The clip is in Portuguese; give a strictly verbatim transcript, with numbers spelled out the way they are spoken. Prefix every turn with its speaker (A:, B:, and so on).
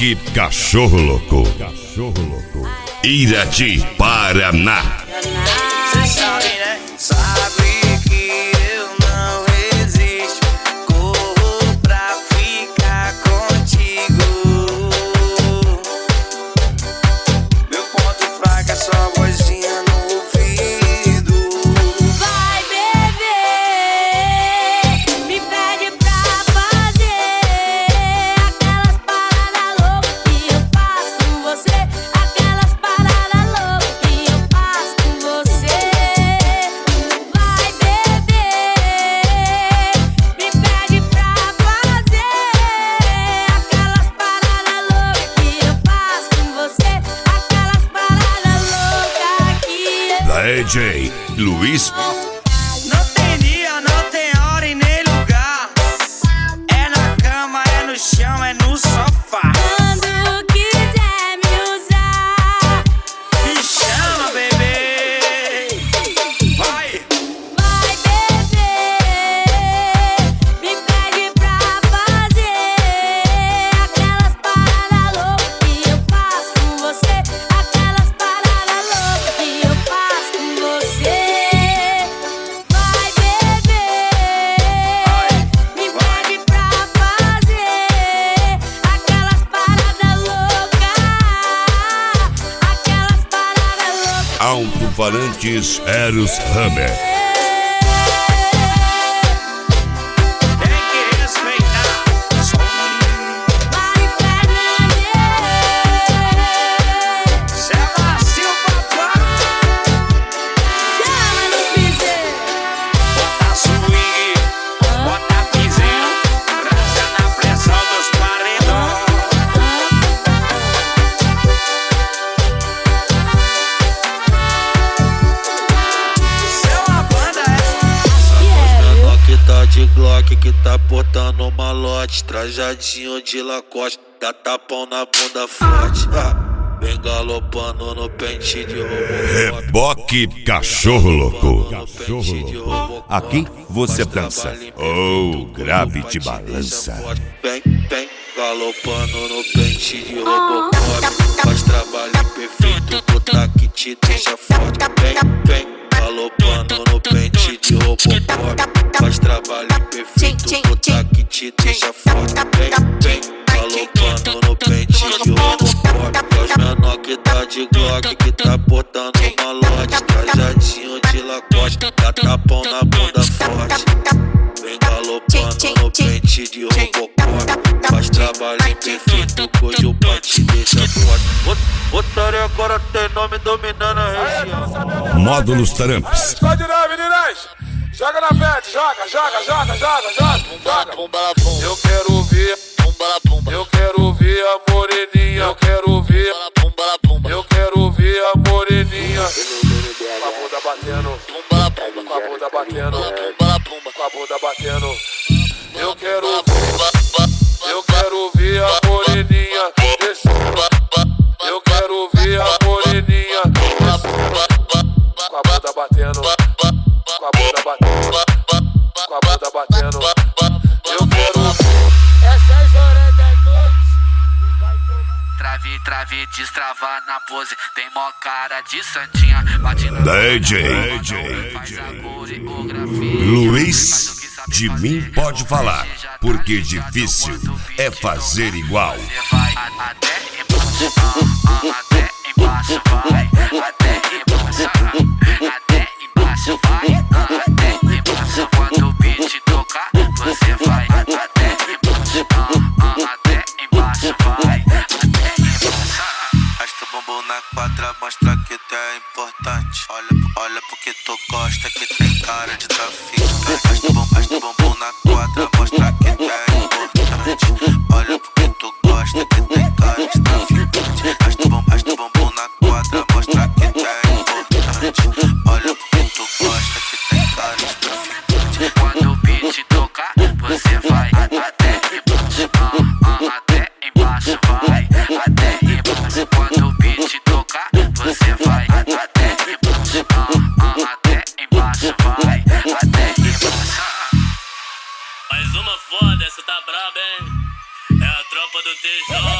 A: Reboque Cachorro Louco. Irati, Paraná.
B: Cê sabe, né? Sabe que eu não resisto. Corro pra ficar contigo. Meu ponto fraco é só vozinha no ouvido.
C: Vai beber, me pede pra fazer aquelas paradas loucas que eu faço com você. Aquelas paradas loucas que eu faço com você. Vai beber, me pede pra fazer aquelas paradas loucas que eu faço com você. Aquelas paradas loucas que eu
A: D J Luiz.
B: Não tem dia, não tem hora e nem lugar. É na cama, é no chão, é no sofá.
C: Quando quiser me usar,
B: Me chama, bebê. Vai.
C: vai beber, me pede pra fazer aquelas paradas loucas que eu faço com você. Aquelas paradas loucas que eu faço com você. Vai beber, me pede pra fazer aquelas paradas loucas. Aquelas paradas loucas.
A: Alto-falantes Eros Hammer.
B: Tem que respeitar.
C: Mari Fernandes,
B: Cê é macio, papai.
C: chama no piseiro.
B: Bota swing, bota piseiro. Trança na pressão dos paredões. Cê é uma banda, é?
D: Menor que tá de Glock, que tá portando malote, trajadinho de Lacoste, dá tapão na bunda forte. Ah, vem galopando no pente de robô.
A: Reboque Cachorro Louco.
D: Aqui você dança.
A: Oh, grave de balança.
D: Vem, vem galopando no pente de Robocop. Faz trabalho perfeito, botar que te deixa forte. Vem, vem galopando no pente de Robocop. Faz trabalho perfeito, botar que te deixa forte. Vem, vem galopando no pente de Robocop. Os menor que tá de Glock, que tá portando malote, trajadinho de Lacoste, dá tapão na bunda forte. Vem galopando no pente de Robocop. Faz trabalho perfeito, hoje o pai te deixa forte. Otário agora tem nome dominando a região.
A: Módulos Taramps.
E: Pode não, meninas! Joga na frente, joga, joga, joga, joga, joga, joga. Eu quero ver, eu quero ver a moreninha, eu quero ver, eu quero ver a moreninha. Com a bunda batendo, com a bunda batendo, com a bunda batendo. Eu quero ver, eu quero ver a moreninha descendo. Eu quero ver a moreninha descendo. Com a bunda batendo, com a bunda batendo, com a bunda batendo. Eu quero ver. Essas horas da noite.
B: Trave, trave, destrava na pose. Tem mó cara de santinha. Bate no
A: D J
B: faz a coreografia.
A: Luiz, de mim pode falar, porque difícil é fazer igual.
B: Você vai até embaixo, ah, ah, até embaixo, vai. Até embaixo, ah, até embaixo, vai. Ah, até embaixo, quando o beat tocar, você vai até embaixo, ah, ah, até embaixo, vai. Até embaixo.
D: Arrasta o bumbum na quadra, mostra que tu é importante. Olha, olha porque tu gosta, que tem cara de traficante. Arrasta o bumbum, arrasta o bumbum na quadra, mostra que tu é importante. Olha porque tu gosta, que tem cara de traficante. Arrasta o bumbum, arrasta o bumbum na quadra, mostra que tu é importante. Olha porque tu gosta, que tem cara de traficante.
B: Quando o beat tocar, você vai até embaixo, ah, ah, até embaixo, vai. Até embaixo, quando o beat tocar, você vai até embaixo, ah, ah, até embaixo, vai. Até embaixo.
F: Mais uma foda, essa tá braba, hein? É a tropa do T J.